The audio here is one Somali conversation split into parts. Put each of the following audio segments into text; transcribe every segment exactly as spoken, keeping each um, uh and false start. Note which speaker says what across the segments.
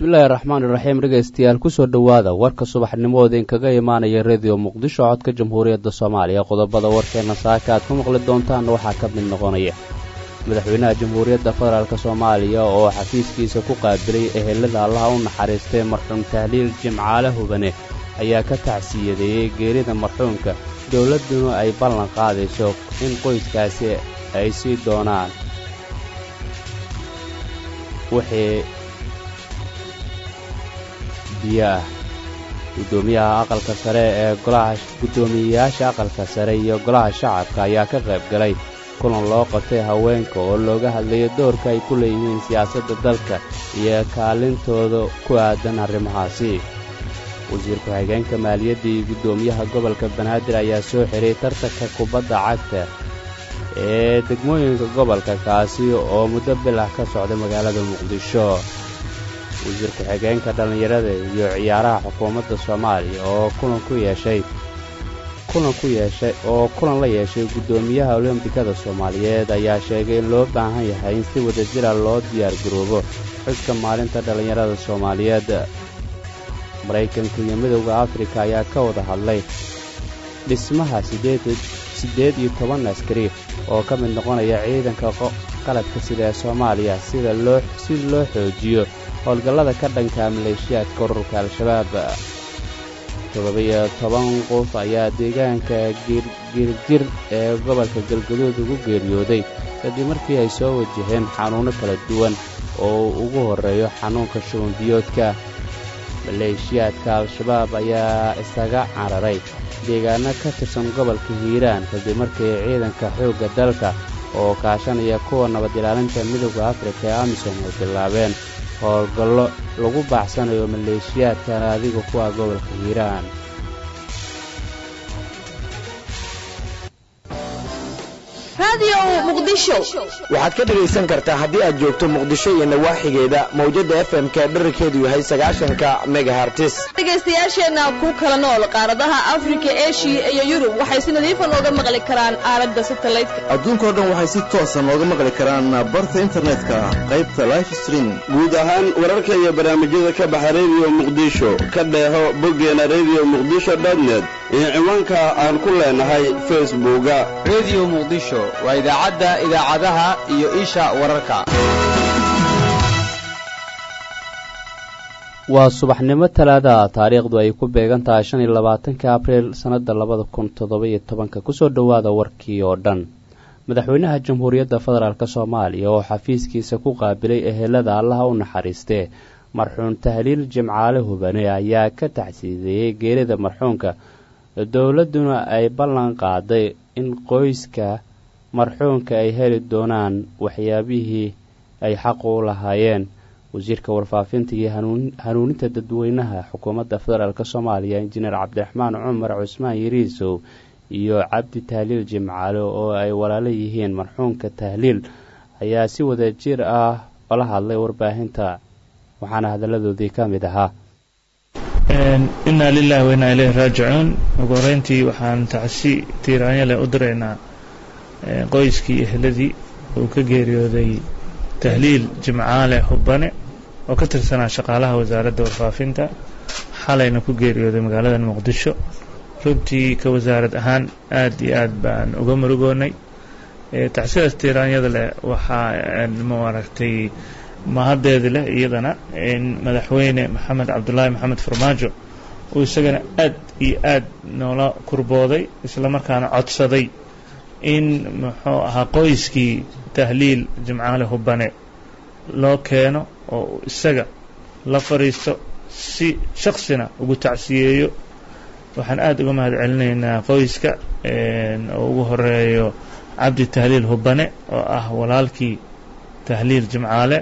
Speaker 1: bismillaahi raxmaani raxiim dhegeystayaal kusoo dhowaada warka subaxnimooda in kaga imaanaya radio muqdisho codka jamhuuriyadda soomaaliya qodobada warkeena saaka aad ku maqli doontaan waxaa ka mid noqonaya madaxweynaha jamhuuriyadda federaalk soomaaliya oo xafiiskiisa ku qaabilay ehelada allaha u naxariistay marxuum tahliil jimcaale hubane ayaa ka tacsiyadeeyey geerida marxuumka dowladduna ay ballan qaadayso in qoyskaasi ay sii doonaan wixii biyo ah guddoomiyaha aqalka sare ee golaha guddoomiyeyaasha aqalka sare iyo golaha shacabka ayaa ka qayb galay kulan loo qabtay haweenka oo looga hadlayo doorka ay ku leeyihiin siyaasadda dalka iyo kaalintooda ku aadan arrimahaasi wasiir ku-xigeenka maaliyadda iyo guddoomiyaha gobolka banaadir ayaa soo xiray tartanka kubadda cagta ee degmooyinka gobolka kaasi oo muddo bilah ka socda magaalada muqdisho wasiir ku-xigeenka dhallinyarada iyo ciyaaraha xukuumadda soomaaliya oo kulan ku yeeshay kulan ku yeeshay oo kulan la yeeshay guddoomiyaha olombikada soomaaliyeed ayaa sheegay in loo baahan yahay in si wadajira loo diyaar garoobo xuska maalinta dhallinyarada soomaaliyeed maraykanka iyo midowda afrika ayaa ka wada hadlay dhismaha siddeed iyo toban askari oo ka mid noqonaya ciidanka qaladka sida ee soomaaliya sida loo si loo xoojiyo howlgallada ka dhanka maleeshiyaadka ururka al-shabaab toddoba-iyo toban qof ayaa deegaanka girgir ee gobolka galgaduud ugu geeriyooday kadib markii ay soo wajaheen xanuunno kala duwan oo ugu horreeyo xanuunka shubanbiyoodka maleeshiyaadka al-shabaab ayaa isaga cararay deegaano ka tirsan gobolka hiiraan kadib markii ciidanka xoogga dalka oo kaashanaya kuwa nabad ilaalinta midowda afrika ee amisom ay bilaabeen howlgallo lagu baaxsanayo maleeshiyaadkan adiga kuwa gobolka hiiraan
Speaker 2: waxaad ka dhegaysan kartaa haddii aad joogto muqdisho iyo nawaaxigeeda mawjadda f m-ka dherarkeedu yahay sagaashanka megahartis
Speaker 3: dhegaystayaasheenna ku kala nool qaaradaha afrika eshiya iyo yurub waxay si nadiifa nooga maqli karaan aaladda satellite-ka
Speaker 4: adduunkao dhan waxay si toosa nooga maqli karaan barta internetka qaybta life streaming
Speaker 5: guud ahaan wararka iyo barnaamijyada ka baxa radio muqdisho ka dheeho boggeena radio muqdisho dotnet iyo ciwaanka aan ku leenahay facebooka
Speaker 6: radio muqdisho waa idaacadda idaacadaha iyo isha wararka
Speaker 1: waa subaxnimo talaada taariikhdu ay ku beegan tahay shan iyo labaatanka abriil sannadda labada kun toddoba iyo tobanka kusoo dhowaada warkii oo dhan madaxweynaha jamhuuriyadda federaalk soomaaliya oo xafiiskiisa ku qaabilay ehelada allaha u naxariistee marxuum tahliil jimcaale hubane ayaa ka tacsiideeyey geerida marxuumka dowladduna ay ballan qaaday in qoyska marxuumka ay heli doonaan waxyaabihii ay xaq u lahaayeen wasiirka warfaafinta iyo hanuuninta dadweynaha xukuumadda federaalk soomaaliya injineer cabdiraxmaan cumar cusmaan yariisow iyo cabdi tahliil jimcaale oo ay walaalo yihiin marxuumka tahliil ayaa si wada jir ah ola hadlay warbaahinta waxaana hadalladoodii ka mid ahaa
Speaker 7: innaa lilaahi wainaa ilayhi raajicuun ugu horeyntii waxaan tacsi tiiraanya leh u diraynaa qoyskii ehladii uu ka geeriyooday tahliil jimcaale hubane oo ka tirsanaa shaqaalaha wasaaradda warfaafinta xalayna ku geeriyooday magaalada muqdisho runtii ka wasaarad ahaan aad iyo aad baan uga murugoonay tacsidaas tiiraanyada leh waxaa maaragtay mahaddeeda leh iyadana in madaxweyne maxamed cabdulaahi maxamed farmaajo uu isagana aad iyo aad noola kurbooday isla markaana codsaday in muxuu ahaa qoyskii tahliil jimcaale hubane loo keeno oo isaga la fadhiisto si shaksina ugu tacsiyeeyo waxaan aad uga mahad celinaynaa qoyska oo ugu horeeyo cabdi tahliil hubane oo ah walaalkii tahliil jimcaale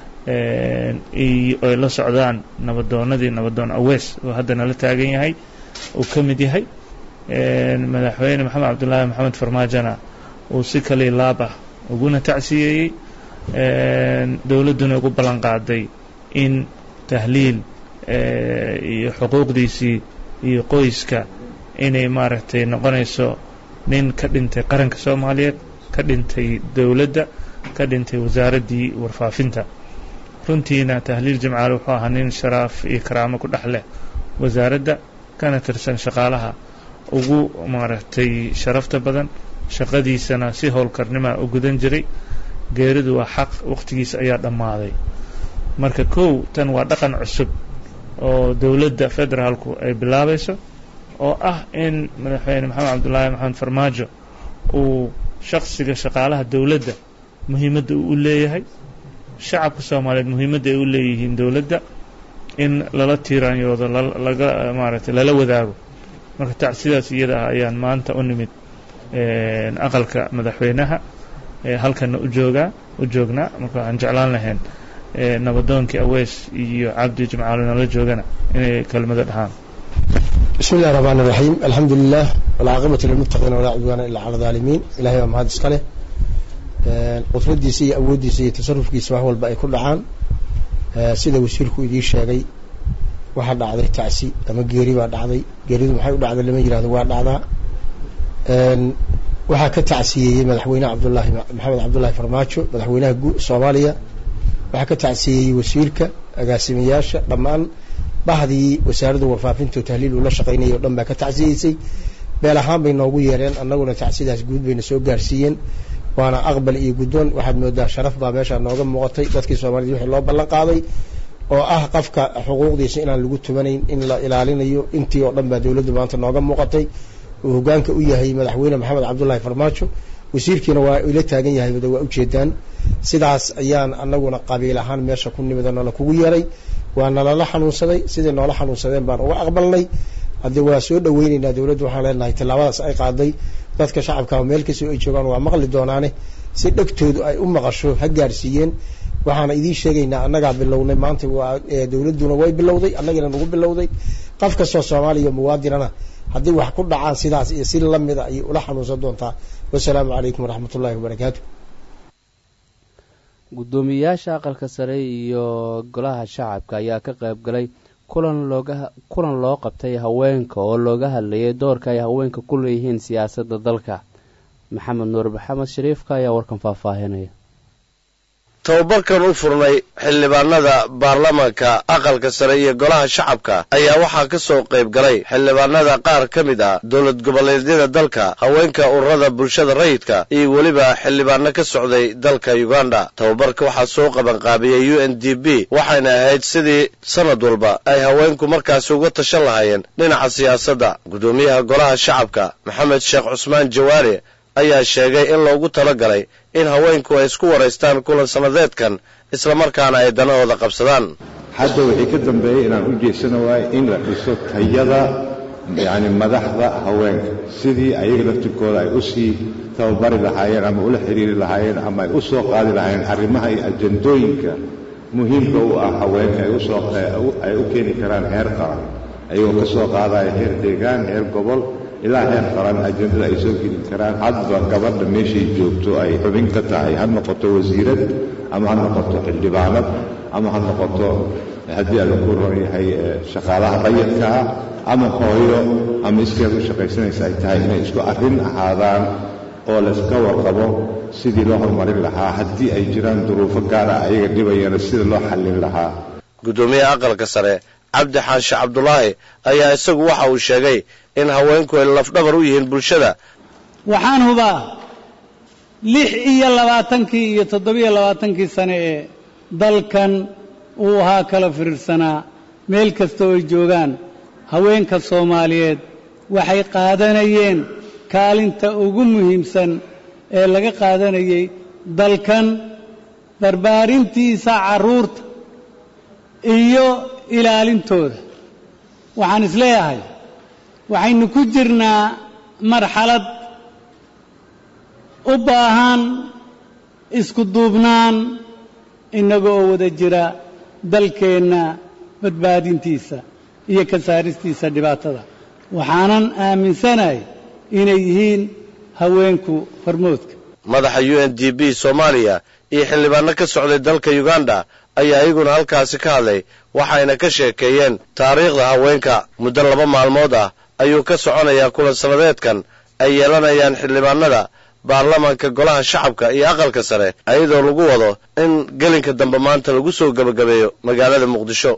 Speaker 7: iyo ay la socdaan nabadoonadii nabadoon awees oo haddana la taagan yahay uu ka mid yahay madaxweyne maxamed cabdulaahi maxamed farmaajona uu si kali laabah uguna tacsiyeeyey dowladduna ugu ballan qaaday in tahliil iyo xuquuqdiisii iyo qoyska inay maaragtay noqonayso nin ka dhintay qaranka soomaaliyeed ka dhintay dowladda ka dhintay wasaaraddii warfaafinta runtiina tahliil jimcaale wuxuu ahaa nin sharaaf iyo karaamo ku dhex leh wasaaradda kana tirsan shaqaalaha ugu maaragtay sharafta badan shaqadiisana si howlkarnima u gudan jiray geeridu waa xaq waqtigiisa ayaa dhammaaday marka kow tan waa dhaqan cusub oo dowladda federaalku ay bilaabayso oo ah in madaxweyne maxamed cabdullaahi maxamed farmaajo uu shakhsiga shaqaalaha dowladda muhiimadda uu u leeyahay shacabka soomaaliyeed muhiimadda ay u leeyihiin dowladda in lala tiiraanyoodo laga maaragtay lala wadaago marka tacsidaas iyada ah ayaan maanta u nimid aqalka madaxweynaha halkana u joogaa u joognaa marka waxaan jeclaan lahayn nabadoonkii aweys iyo cabdi jimcaale nala joogana inay kelmado dhahaan
Speaker 8: بسم الله الرحمن الرحيم الحمد لله والعاقبة للمتقين ولا عدوان إلا على الظالمين إلهي ومهد اسكاله قدرديسي أوديسي تصرفكيس وهو الباقي كل عام سيدا وسيلكو إدي الشاقي واحد عضي تعسي أما قيري بعد عضي قيري محايو بعد لما يجري هذا واحد عضا waxaa ka tacsiyey madaxweyne Cabdullaahi Maxamed Cabdullaahi Farmaajo madaxweynaha Soomaaliya waxaa ka tacsiyey wasiirka agaasimayaasha dhamaan bahdii wasaaradda warfaafinta tahliil ula shaqeynay oo dhan baa ka tacsiyeysay beel ahaan bay noogu yeereen annaguna tacsidaas guud bayna soo gaarsiiyeen waana aqbal iyo guddoon waxaad moodaa sharaf baa meesha nooga muuqatay dadkii Soomaaliyeed wixii loo ballan qaaday oo ah qofka xuquuqdiisa inaan lagu tumanayn in la ilaalinayo intii oo dhan baa dawladda maanta nooga muuqatay oo hogaanka u yahay madaxweyne Maxamed Cabdullaahi Farmaajo wasiirkiina waa ila taagan yahay wada waa u jeedaan sidaas ayaan annaguna qabiil ahaan meesha ku nimidana la kugu yeeray waana la xanuunsaday sidii noola xanuunsadeen baan uga aqbalnay hadii waa soo dhaweynaynaa dawladdu waxaan leenahay talaabadaas ay qaaday dadka shacabka meel kasta ay joogaan waa maqli doonaane si dhagtoodu ay u maqasho ha gaarsiiyeen waxaana idin sheegaynaa annaga bilownay maanta waa dawladduna way bilowday annagana nagu bilowday qof kasta Soomaaliya muwaadinana haddii wax ku dhacaan sidaas iyo si lamid ah ay ula xanuunsan doontaa wassalaamu calaykum waraxmatullaahi wabarakaatu
Speaker 1: gudoomiyaasha aqalka sare iyo golaha shacabka ayaa ka qayb galay kulan looga kulan loo qabtay haweenka oo looga hadlayay doorka ay haweenka ku leeyihiin siyaasadda dalka maxamed nuur maxamed shariifka ayaa warkan faahfaahinaya
Speaker 9: tababarkan u furnay xildhibaanada baarlamaanka aqalka sare iyo golaha shacabka ayaa waxaa ka soo qayb galay xildhibaanada qaar ka mid ah dowlad goboleedyada dalka haweenka ururada bulshada rayidka iyo weliba xildhibaano ka socday dalka Uganda tababarka waxaa soo qaban qaabiyay U N D P waxayna ahayd sidii sanad walba ay haweenku markaas uga tashan lahaayeen dhinaca siyaasadda gudoomiyaha golaha shacabka Maxamed Sheekh Cusmaan Jawaari ayaa sheegay in loogu talagalay in haweenku ay isku wareystaan kulan sanadeedkan isla markaana ay danahooda qabsadaan
Speaker 10: hadda wixii ka dambeeyay inaan u jeesano waay in la dhiso tayada yani madaxda haweenka sidii ayaga laftirkooda ay u sii tababari lahaayeen ama ula xiriiri lahaayeen ama ay u soo qaadi lahaayeen arrimaha iyo ajandooyinka muhiimka u ah haweenka ay usoo ay u keeni karaan heer qaran ayagoo ka soo qaadaya heer deegaan heer gobol ilaa heer qaran ajandada ay soo gelin karaan hadba gabadha meeshay joogto ay xubin ka tahay ha noqoto wasiirad ama ha noqoto xildhibaanad ama ha noqoto haddii aad ku ron yahay shaqaalaha rayidka ah ama hooyo ama iskeed u shaqaysanaysa ay tahay inay isku arrin ahaadaan oo layska warqabo sidii loo horumarin lahaa haddii ay jiraan duruufo gaar ah ayaga dhibayana sida loo xallin lahaa
Speaker 9: gudoomiyaha aqalka sare cabdi xaashi cabdulaahi ayaa isagu waxa uu sheegay in haweenku ay lafdhabar u yihiin bulshada
Speaker 11: waxaan hubaa lix iyo labaatankii iyo toddobiyo labaatankii sane ee dalkan uu ahaa kala firirsanaa meel kasta oo ay joogaan haweenka Soomaaliyeed waxay qaadanayeen kaalinta ugu muhiimsan ee laga qaadanayay dalkan barbaarintiisa carruurta iyo ilaalintooda waxaan isleeyahay waxaynu ku jirnaa marxalad u baahan isku duubnaan innaga oo wada jira dalkeenna badbaadintiisa iyo ka saaristiisa dhibaatada waxaanan aaminsanahay inay yihiin haweenku hormoodka
Speaker 9: madaxa U N D P Soomaaliya iyo xildhibaano ka socday dalka Uganda ayaa ayaguna halkaasi ka hadlay waxayna ka sheekeeyeen taariikhda haweenka muddo laba maalmood ah ayuu ka soconayaa kulan sanadeedkan ay yeelanayaan xildhibaanada baarlamaanka golaha shacabka iyo aqalka sare ayadoo lagu wado in gelinka dambe maanta lagu soo gabagabeeyo magaalada muqdisho.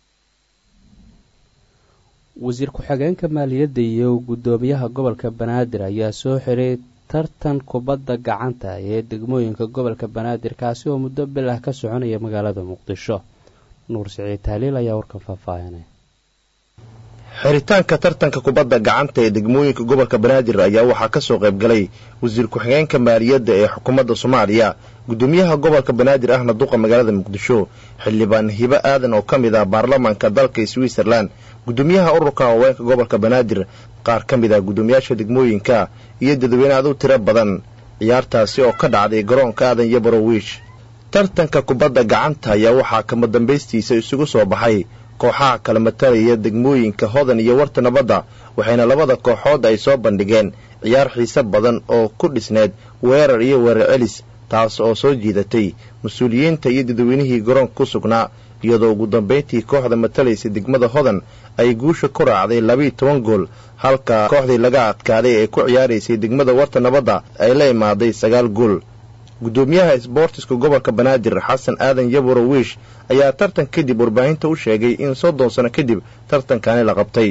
Speaker 1: wasiir ku-xigeenka maaliyadda iyo guddoomiyaha gobolka banaadir ayaa soo xiray tartan kubadda gacanta ee degmooyinka gobolka banaadir kaasi oo muddo bil ah ka soconaya magaalada muqdisho. nuur siciid tahliil ayaa warkan faahfaahinay.
Speaker 12: xiritaanka tartanka kubadda gacanta ee degmooyinka gobolka banaadir ayaa waxaa ka soo qayb galay wasiir ku-xigeenka maaliyadda ee xukuumadda Soomaaliya, guddoomiyaha gobolka banaadir ahna duqa magaalada muqdisho, xildhibaan hibo aadan oo ka mid ah baarlamaanka dalka Switzerland, guddoomiyaha ururka haweenka gobolka banaadir, qaar ka mid ah guddoomiyaasha degmooyinka iyo dadweyne aad u tiro badan. ciyaartaasi oo ka dhacday garoonka aadan yabaro wiish. tartanka kubadda gacanta ayaa waxaa kama dambaystiisa isugu soo baxay kooxaha kala matalaya degmooyinka Hodan iyo Warta Nabadda, waxayna labada kooxood ay soo bandhigeen ciyaar xiiso badan oo ku dhisneed weerar iyo weerar celis, taas oo soo jiidatay mas'uuliyiinta iyo dadweynihii garoonka ku sugnaa, iyadoo ugu dambeyntii kooxda matalaysa degmada Hodan ay guusha ku raacday laba iyo toban gool, halka kooxdii laga adkaaday ee ku ciyaaraysay degmada Warta Nabadda ay la imaaday sagaal gool. guddoomiyaha isboortiska gobolka banaadir xasan aadan yaburo wiish ayaa tartan kadib warbaahinta u sheegay in soddon sano kadib tartankani la qabtay.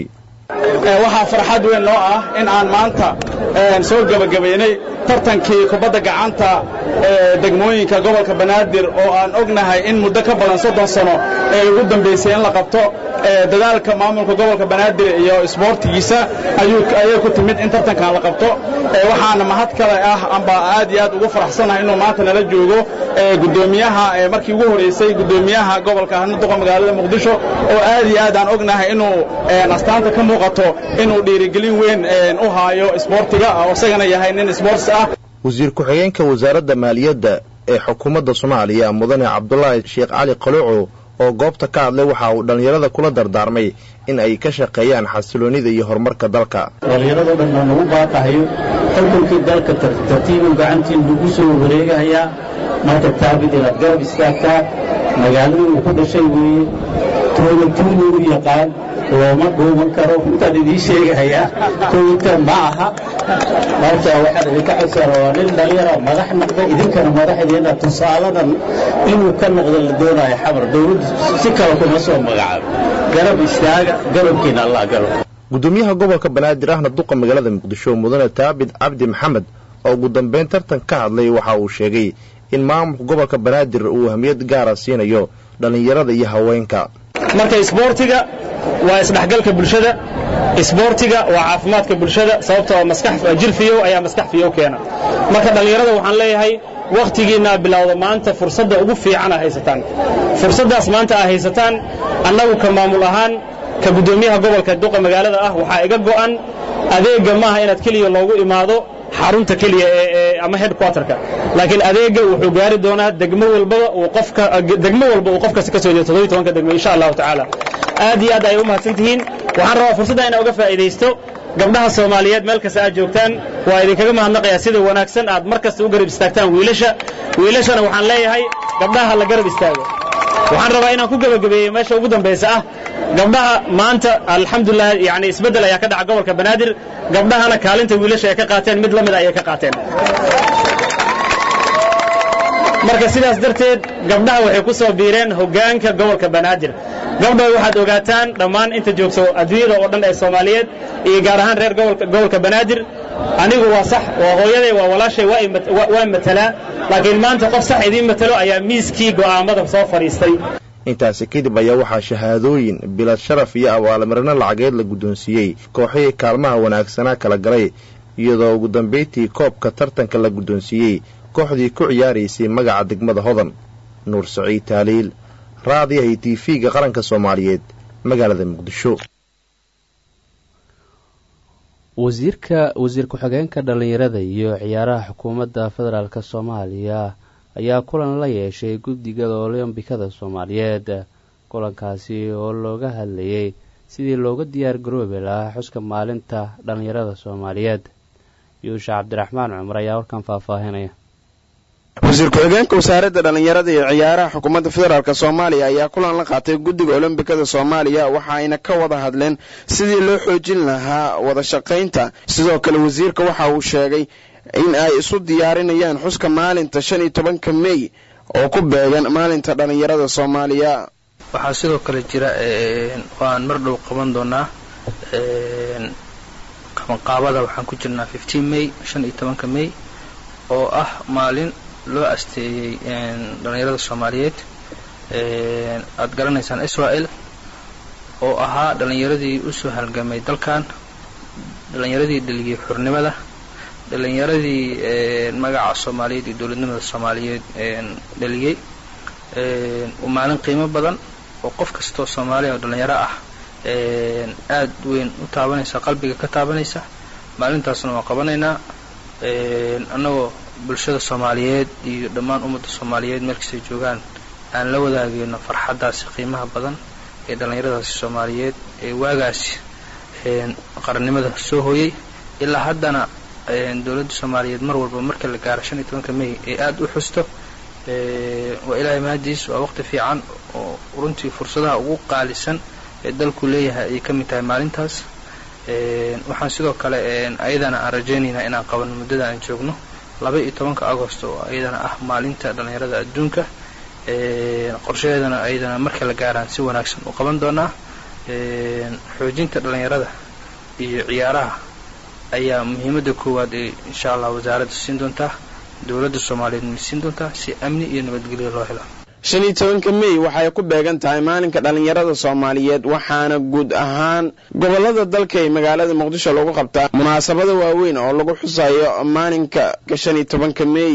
Speaker 13: waxaa farxad weyn noo ah in aan maanta soo gabagabaynay tartankii kubadda gacanta ee degmooyinka gobolka banaadir oo aan ognahay in muddo ka badan soddon sano ee ugu dambaysay in la qabto. dadaalka maamulka gobolka banaadir iyo isboortigiisa ayuu ayay ku timid in tartankan la qabto. waxaana mahad kale ah amba aad iyo aad ugu faraxsanahay inuu maanta nala joogo guddoomiyaha markii ugu horeysay guddoomiyaha gobolka ahna duqa magaalada muqdisho oo aad iyo aad aan ognahay inuu astaanta ka muuqato inuu dhiirigelin weyn u haayo isboortiga oo isagana yahay nin isboortis ah.
Speaker 12: wasiir ku-xigeenka wasaaradda maaliyadda ee xukuumadda Soomaaliya mudane Cabdullaahi Sheekh Cali Qaluuco oo goobta ka hadlay waxa uu dhalinyarada kula dardaarmay in ay ka shaqeeyaan xasiloonida iyo horumarka dalka.
Speaker 14: dhalinyarada dhan oo ugu baaqayo xukunkii dalka tartiib gacantiin lagu soo wareegayaa marka taabid ila garab iskaagtaa magaalada uu ku dhashay weeye toolatuun uu yaqaan looma dhuuman karo intaan idiin sheegayaa toolka ma aha marka waxaan idinka codsanaa nin dhalinyaro madax noqda idinkana madaxdeena tusaaladan inuu ka noqdo la doonayo xamar dawladdu si kale kuma soo magacaabo garab istaaga garabkiina allah galo.
Speaker 12: guddoomiyaha gobolka banaadir ahna duqa magaalada muqdisho mudane taabid cabdi maxamed oo ugu dambeyn tartan ka hadlay waxa uu sheegay in maamulka gobolka banaadir uu ahmiyad gaar ah siinayo dhalinyarada iyo haweenka.
Speaker 13: marka isboortiga waa isdhexgalka bulshada, isboortiga waa caafimaadka bulshada, sababtoo maskax jir fiyow ayaa maskax fiyow keena. marka dhalinyarada waxaan leeyahay waqtigiina bilowda maanta fursadda ugu fiican ah haysataan. fursaddaas maanta ah haysataan annagu ka maamul ahaan ka guddoomiyaha gobolka duqa magaalada ah waxaa iga go'an adeega maaha inaad keliya loogu imaado xarunta keliya ee ama headquarterka, laakiin adeega wuxuu gaari doonaa degmo walba uu qofka degmo walba uu qofka ka soo jeedo toddoba iyo toban degmo insha Allah taala. aad iyo aad ay u mahadsantihiin. waxaan rabaa fursadda inaan uga faa'iideysto gabdhaha Soomaaliyeed meel kasta aad joogtaan waa idinkaga mahadnaqayaa sida wanaagsan aad markasta u garab istaagtaan wiilasha. wiilashana waxaan leeyahay gabdhaha la garab istaago. waxaan rabaa inaan ku gabagabeeyo meesha ugu dambaysa ah gabdhaha maanta alxamdulillah yani isbedel ayaa ka dhaca gobolka banaadir. gabdhahana kaalinta wiilasha ay ka qaateen mid lamid ay ka qaateen. marka sidaas darteed gabdhaha waxay ku soo biireen hoggaanka gobolka banaadir. gabdhaha waxaad ogaataan dhammaan inta joogto adduunyada oo dhan ee Soomaaliyeed iyo gaar ahaan reer gobolka gobolka banaadir anigu waa sax waa hooyaday waa walaashay waa matala laakiin maanta qof sax idin matalo ayaa miiskii go'aamada soo fariistay.
Speaker 12: intaasi kadib ayaa waxaa shahaadooyin bilad sharaf iyo abaalmarino lacageed la guddoonsiiyey kooxihii kaalmaha wanaagsanaa kala galay, iyadoo ugu dambeyntii koobka tartanka la guddoonsiiyey kooxdii ku ciyaaraysay magaca degmada Hodan. nuur siciid tahliil raadiyaha T V-ga qaranka Soomaaliyeed magaalada Muqdisho.
Speaker 1: wasiirka wasiir ku-xigeenka dhalinyarada iyo ciyaaraha xukuumadda federaalka Soomaaliya ayaa kulan la yeeshay guddiga Olombikada Soomaaliyeed. kulankaasi oo looga hadlayay sidii looga diyaar garoobi lahaa xuska maalinta dhalinyarada Soomaaliyeed. yuusha cabdiraxmaan cumar ayaa warkan faahfaahinaya.
Speaker 2: wasiir ku-xigeenka wasaaradda dhalinyarada iyo ciyaaraha xukuumadda federaalk Soomaaliya ayaa kulan la qaatay guddiga Olombikada Soomaaliya waxa ayna ka wada hadleen sidii loo xoojin lahaa wada shaqaynta. sidoo kale wasiirka waxa uu sheegay in ay isu diyaarinayaan xuska maalinta shan iyo tobanka mey oo ku beegan maalinta dhallinyarada soomaaliya.
Speaker 15: waxaa sidoo kale jira waan mar dhow qaban doonaa qabanqaabada waxaan ku jirnaa fifteen mey shan iyo tobanka mey oo ah maalin loo asteeyey dhallinyarada soomaaliyeed aad garanaysaan israel oo ahaa dhallinyaradii usoo halgamay dalkan, dhallinyaradii dhaliyey xurnimada, dhallinyaradii magaca soomaaliyeed iyo dowladnimada soomaaliyeed dhaliyey. waa maalin qiimo badan oo qof kastoo soomaaliya oo dhallinyaro ah aad weyn u taabanaysa, qalbiga ka taabanaysa. maalintaasna waan qabanaynaa annagoo bulshada soomaaliyeed iyo dhammaan ummadda soomaaliyeed meelkastay joogaan aan la wadaagayno farxaddaasi qiimaha badan ee dhallinyaradaasi soomaaliyeed ee waagaasi qarannimada soo hooyey ilaa haddana dowladda soomaaliyeed mar walba marka la gaaro shan iyo tobanka mey ee aad u xusto. waa ilaahay mahadiis, waa waqti fiican oo runtii fursadaha ugu qaalisan ee dalku leeyahay ayay ka mid tahay maalintaas. waxaan sidoo kale ayadana aan rajaynaynaa inaan qabanno muddada aan joogno laba iyo tobanka agosto oo ayadana ah maalinta dhallinyarada adduunka. qorshaheedana ayadana marka la gaaraan si wanaagsan u qaban doonaa. xoojinta dhallinyarada iyo ciyaaraha ayaa muhiimadda koowaad ee insha allah wasaaradda siin doontaa, dowladda soomaaliyeed ma siin doontaa si amni iyo nabadgelyo loo helo.
Speaker 2: shan iyo tobanka mey waxay ku beegan tahay maalinka dhallinyarada soomaaliyeed, waxaana guud ahaan gobollada dalka ee magaalada muqdisho lagu qabtaa munaasabada waaweyn oo lagu xusayo maalinka shan iyo tobanka mey.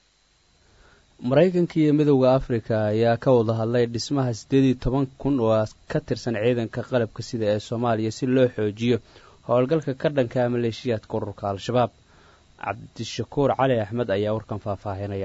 Speaker 1: maraykanka iyo midowda afrika ayaa ka wada hadlay dhismaha siddeed iyo toban kun oo ka tirsan ciidanka qalabka sida ee soomaaliya si loo xoojiyo howlgalka ka dhanka maleeshiyaadka ururka al-shabaab. cabdishakuur cali axmed ayaa warkan faahfaahinaya.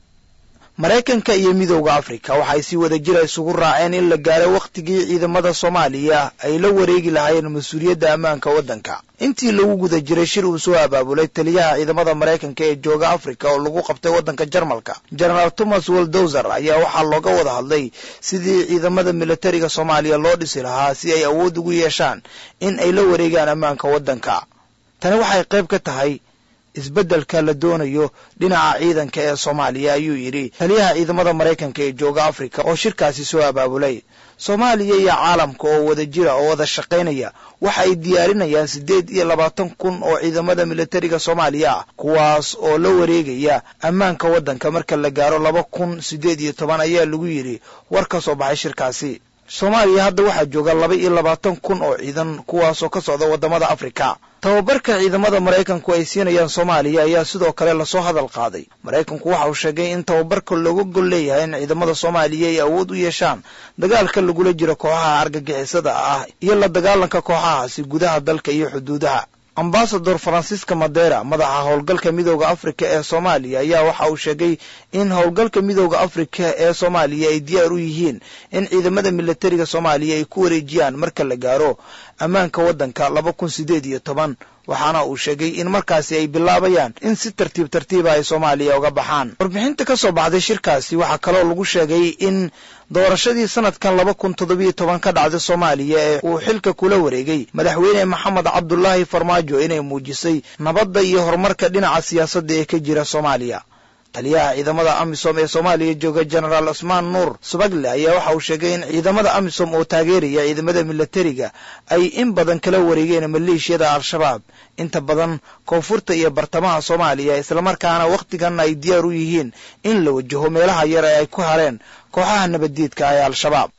Speaker 16: maraykanka iyo midowda afrika waxay si wada jira isugu raaceen in la gaaro wakhtigii ciidamada soomaaliya ay la wareegi lahaayeen mas-uuliyadda ammaanka waddanka. intii lagu guda jiray shir uu soo abaabulay taliyaha ciidamada maraykanka ee jooga afrika oo lagu qabtay waddanka jarmalka, genaraal thomas waldowser, ayaa waxaa looga wada hadlay sidii ciidamada militariga soomaaliya loo dhisi lahaa si ay awood ugu yeeshaan in ay la wareegaan ammaanka waddanka. tani waxay qayb ka tahay isbeddelka la doonayo dhinaca ciidanka ee soomaaliya, ayuu yidhi taliyaha ciidamada maraykanka ee jooga afrika oo shirkaasi soo abaabulay. soomaaliya iyo caalamka oo wada jira oo wada shaqaynaya waxa ay diyaarinayaan siddeed iyo labaatan kun oo ciidamada militariga soomaaliya ah, kuwaas oo la wareegaya ammaanka waddanka marka la gaaro laba kun siddeed iyo toban, ayaa lagu yidhi war ka soo baxay shirkaasi. soomaaliya hadda waxaa jooga laba iyo labaatan kun oo ciidan, kuwaasoo ka socda waddamada afrika. tababarka ciidamada maraykanku ay siinayaan soomaaliya ayaa sidoo kale lasoo hadal qaaday. maraykanku waxa uu sheegay in tababarka looga gol leeyahay in ciidamada soomaaliya ay awood u yeeshaan dagaalka lagula jiro kooxaha argagixisada ah iyo la dagaalanka kooxahaasi gudaha dalka iyo xuduudaha. ambasador francisca madera, madaxa howlgalka midowda afrika ee soomaaliya, ayaa waxa uu sheegay in howlgalka midowda afrika ee soomaaliya ay diyaar u yihiin in ciidamada militariga soomaaliya ay ku wareejiyaan marka la gaaro ammaanka waddanka laba kun siddeed iyo toban. waxaana uu sheegay in markaasi ay bilaabayaan in si tartiib tartiiba ay soomaaliya uga baxaan. warbixinta ka soo baxday shirkaasi waxaa kaloo lagu sheegay in doorashadii sanadkan laba kun toddobiyo toban ka dhacday soomaaliya ee uu xilka kula wareegay madaxweyne maxamed cabdulaahi farmaajo inay muujisay nabadda iyo horumarka dhinaca siyaasadda ee ka jira soomaaliya. taliyaha ciidamada amisom ee soomaaliya jooga genaraal cusmaan nuur subagle ayaa waxa uu sheegay in ciidamada amisom oo taageeraya ciidamada militariga ay in badan kala wareegeen maleeshiyada al-shabaab inta badan koonfurta iyo bartamaha soomaaliya, islamarkaana wakhtigan ay diyaar u yihiin in la wajaho meelaha yar ee ay ku hareen kooxaha nabaddiidka ee al-shabaab.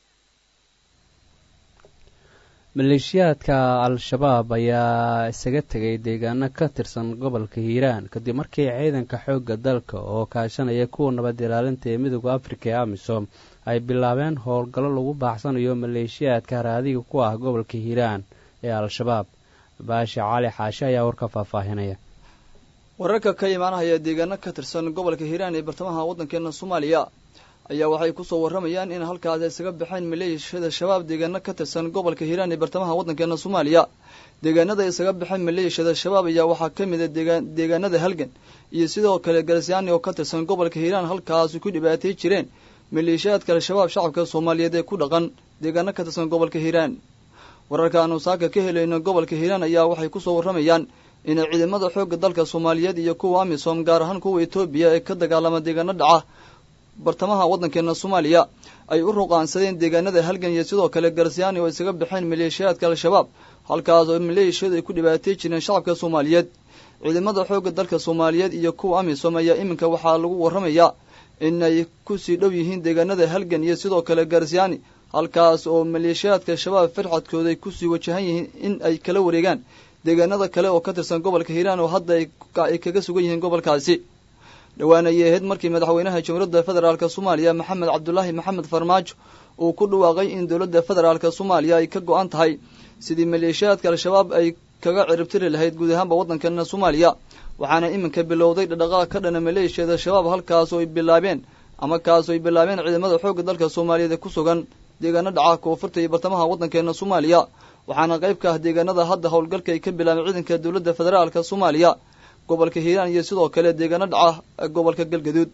Speaker 1: maleeshiyaadka al-shabaab ayaa isaga tegay deegaano ka tirsan gobolka hiiraan kadib markii ciidanka xoogga dalka oo kaashanaya kuwa nabad ilaalinta ee midowda afrika ee amisom ay bilaabeen howlgallo lagu baaxsanayo maleeshiyaadka raadiga ku ah gobolka hiiraan ee al-shabaab. baashi cali xaashe ayaa warka faahfaahinaya.
Speaker 17: wararka ka imaanaya deegaano ka tirsan gobolka hiiraan ee bartamaha waddankeena soomaaliya ayaa waxay ku soo warramayaan in halkaas ay isaga baxeen maleeshiyada shabaab deegaano ka tirsan gobolka hiiraan ee bartamaha waddankeena soomaaliya. deegaanada ay isaga baxeen maleeshiyada shabaab ayaa waxaa ka mid ah deegaan deegaanada halgan iyo sidoo kale galasyaani oo ka tirsan gobolka hiiraan, halkaas ku dhibaatay jireen maleeshiyaadka al-shabaab shacabka soomaaliyeed ee ku dhaqan deegaano ka tirsan gobolka hiiraan. wararka aanu saaka ka helayno gobolka hiiraan ayaa waxay ku soo warramayaan inay ciidamada xoogga dalka soomaaliyeed iyo kuwa amisom gaar ahaan kuwa etoobiya ee ka dagaalama deegaano dhaca bartamaha waddankeena soomaaliya ay u ruqaansadeen deegaanada halgan iyo sidoo kale garsyaani oo isaga baxeen maleeshiyaadka al-shabaab halkaas oo maleeshiyadu ay ku dhibaatay jireen shacabka soomaaliyeed ciidamada xoogga dalka soomaaliyeed iyo kuwa amisom ayaa iminka waxaa lagu warramayaa inay ku sii dhow yihiin deegaanada halgan iyo sidoo kale garsyaani halkaas oo maleeshiyaadka shabaab farxadkooda ay kusii wajahan yihiin in ay kala wareegaan deegaanada kale oo ka tirsan gobolka hiiraan oo hadda ay kaga sugan yihiin gobolkaasi dhowaan ayay ahayd markii madaxweynaha jamhuuriyadda federaalk soomaaliya maxamed cabdulaahi maxamed farmaajo uu ku dhawaaqay in dowladda federaalk soomaaliya ay ka go-an tahay sidii maleeshiyaadka al-shabaab ay kaga ciribtiri lahayd guud ahaanba waddankeena soomaaliya waxaana iminka bilowday dhaqdhaqaaq ka dhana maleeshiyada shabaab halkaas oo ay bilaabeen ama kaas oo ay bilaabeen ciidamada xoogga dalka soomaaliyeed ee ku sugan deegaano dhaca koonfurta iyo bartamaha waddankeena soomaaliya waxaana qayb ka ah deegaanada hadda howlgalka ay ka bilaabeen ciidanka dowladda federaalka soomaaliya gobolka hiiraan iyo sidoo kale deegaano dhaca gobolka galgaduud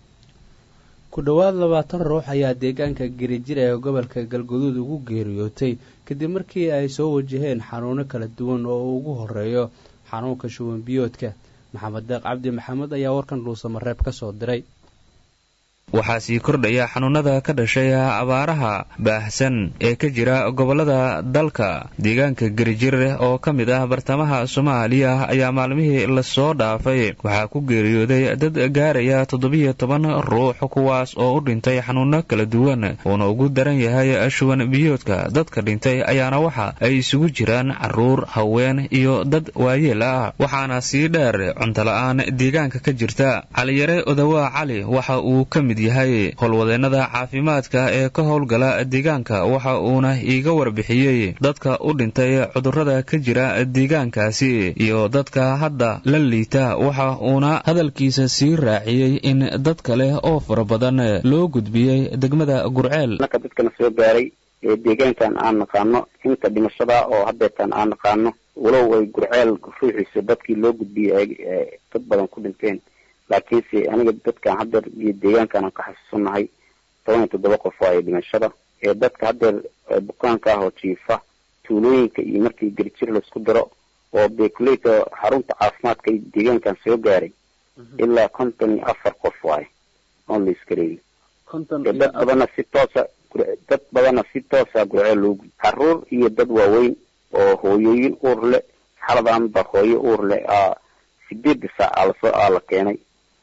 Speaker 1: ku dhowaad labaatan ruux ayaa deegaanka gerijir ee gobolka galgaduud ugu geeriyootay kadib markii ay soo wajaheen xanuuno kala duwan oo ugu horeeyo xanuunka shuban biyoodka maxamed deeq cabdi maxamed ayaa warkan dhuusamareeb ka soo diray
Speaker 18: waxaa sii kordhaya xanuunada ka dhashay abaaraha baahsan ee ka jira gobollada dalka deegaanka gerijir oo ka mid ah bartamaha soomaaliya ayaa maalmihii lasoo dhaafay waxaa ku geeriyooday dad gaaraya toddobiyo toban ruux kuwaas oo u dhintay xanuuno kala duwan uuna ugu daran yahay shuban biyoodka dadka dhintay ayaana waxa ay isugu jiraan carruur haween iyo dad waayeel ah waxaana sii dheer cuntola-aan deegaanka ka jirta caliyare odawaa cali waxa uu ka mid yahay howlwadeennada caafimaadka ee ka howlgala deegaanka waxa uuna iiga warbixiyey dadka u dhintay cudurrada ka jira deegaankaasi iyo dadka hadda la liita waxa uuna hadalkiisa sii raaciyey in dad kale oo fara badan loo gudbiyey degmada gurceel
Speaker 19: marka dadkana soo gaaray ee deegaankan aan naqaano inta dhimashada oo haddeetan aan naqaano walow ay gurceel ruuxiisa dadkii loo gudbiyey dad badan ku dhinteen laakiinse aniga dadkan haddeer iyo deegaankan aan ka xasuusanahay toban iyo toddoba qof waayo dhimashada ee dadka haddeer bukaanka ah oo jiifa tuulooyinka iyo markii gerijir laisku daro oo beekuleyta xarunta caafimaadka iyo deegaankan soo gaaray ilaa konton iyo afar qof waayo oon la iska leeyi dad badanna si toosa dad badanna si toosa gurceel loo gudbi carruur iyo dad waaweyn oo hooyooyin uur leh xaladan ba hooyo uur leh sideedda saac alasoo aa la keenay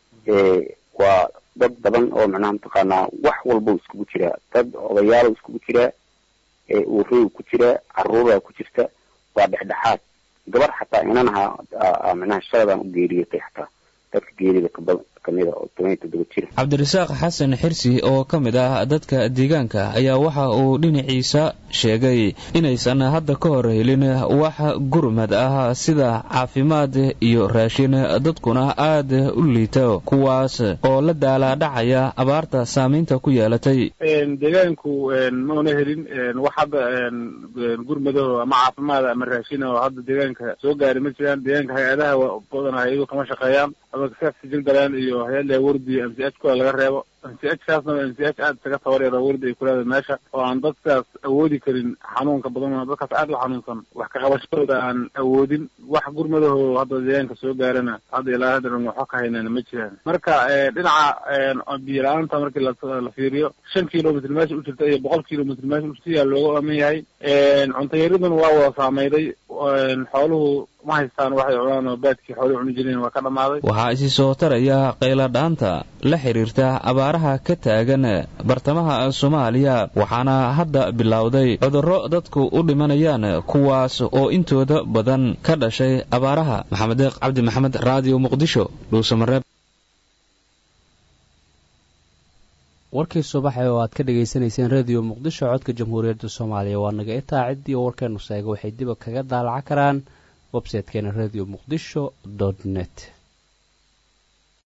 Speaker 19: waa dad badan oo macnaha mataqaanaa wax walba iskugu jiraa dad odayaal iskugu jiraa uurey ku jiraa carruura ku jirta waa dhexdhexaad gabar xataa inanaha macnaha shaladan u geeriyotay xataa dadka geerida kamida oo toban iyo toddoba jira
Speaker 18: cabdirasaaq xasan xirsi oo ka mid ah dadka deegaanka ayaa waxa uu dhinaciisa sheegay inaysan hadda ka hor helin wax gurmad ah sida caafimaad iyo raashin dadkuna aad u liita kuwaas oo la daalaadhacaya abaarta saamaynta ku yeelatay
Speaker 20: deegaanku mauna helin wax hadda gurmado ama caafimaad ama raashin oo hadda deegaanka soo gaari ma jiraan deegaanka hay-adaha badan hay-adu kama shaqeeyaan ama kasaasijildalaan iyo hay-adda wardi m c h kuwa laga reebo m c h kaasna m c h aad isaga tabareeda wardi ay ku leedahay meesha oo aan dadkaas awoodi karin xanuunka badan dadkaas aad u xanuunsan wax ka qabashadooda aan awoodin wax gurmadaho hadda deegaanka soo gaarana hadda ilaa haddan waxba ka haynana ma jiraan marka dhinaca biyo la-aanta markii la fiiriyo shan kilomitr meesha u jirta iyo boqol kilomitr meesha u jirta yaa looga aaman yahay cuntayariduna waa wada saameyday xooluhu ma haystaan waxay cunaan oo baadkii xooluhu cuni jireen waa ka dhammaaday
Speaker 18: waxaa isi soo taraya qayladhaanta la xiriirta abaaraha ka taagan bartamaha soomaaliya waxaana hadda bilowday cudurro dadku u dhimanayaan kuwaas oo intooda badan ka dhashay abaaraha maxamed deeq cabdi maxamed raadiyo muqdisho dhuusamareeb
Speaker 1: warkii subaxe oo aad ka dhegaysanayseen radio muqdisho codka jamhuuriyadda soomaaliya waa naga itaa ciddii warkeenu sheega waxay dib kaga daalaca karaan website-keena radio muqdisho dot net